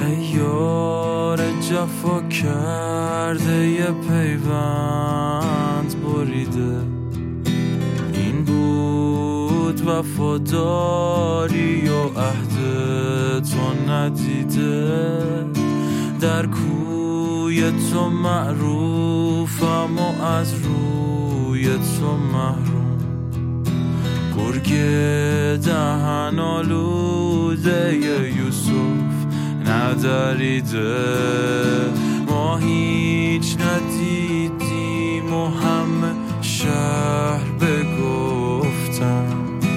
یار جفا کرده یه پیوند بریده، این بود وفاداری و عهد تو ندیده. در کوی تو معروفم و از روی تو محروم، گرگ دهن آلوده یوسف ندریده. ما هیچ ندیدیم و همه شهر بگفتن،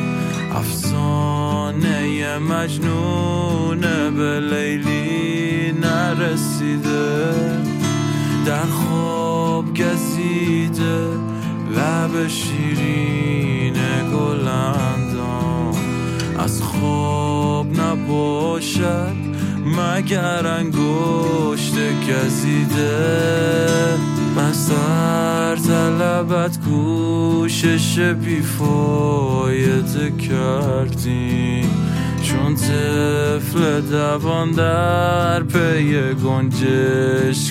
افسانه مجنون به لیلی نرسیده. در خواب گزیده لب شیرین گلندان، از خواب نباشد مگر انگشت گزیده. بستر طلبت کوشش بیفایده کردیم، چون طفل دوان در پی گنجشک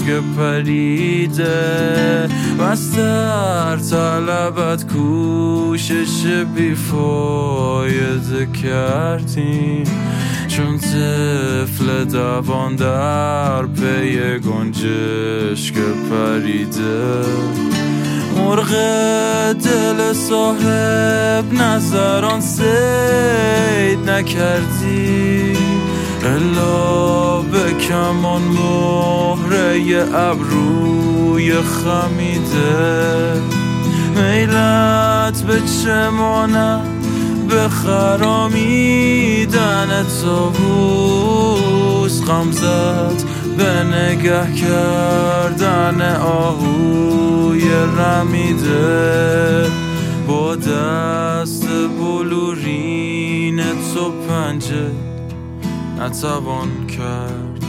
پریده. بستر طلبت کوشش بیفایده کردیم، چون طفل دوان در پی گنجشک پریده. مرغ دل صاحب نظران صید نکردی، الا به کمان مهره ابروی خمیده. میلت به چه ماند به خرامیدن طاووس، غمزت به نگه کردن آهوی رمیده. با دست بلورین تو پنجه نتوان کرد،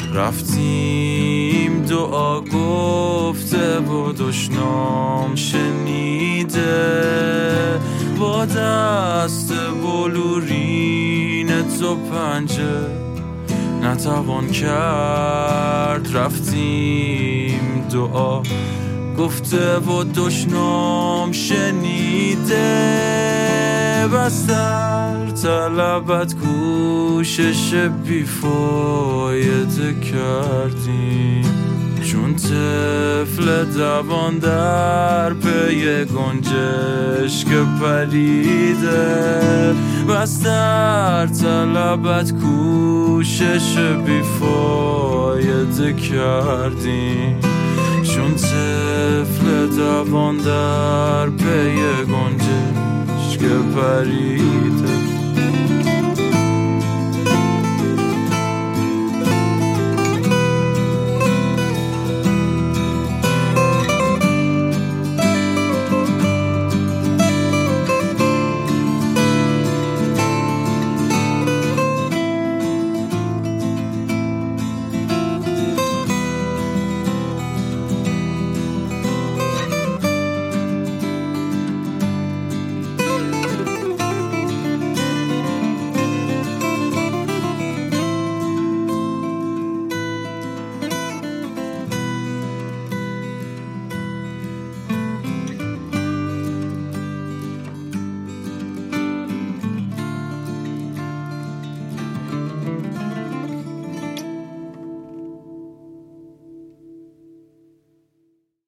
رفتیم دعا گفته و دشنام شنیده. با دست بلورین تو پنجه نتوان کرد، رفتیم دعا گفته و دشنام شنیده. بستر طلبت کوشش بیفایده کردیم، چون طفل دوان در پی گنجشک پریده. بستر طلبت کوشش بیفایده کردیم، چون طفل دوان در پی گنجشک پریده.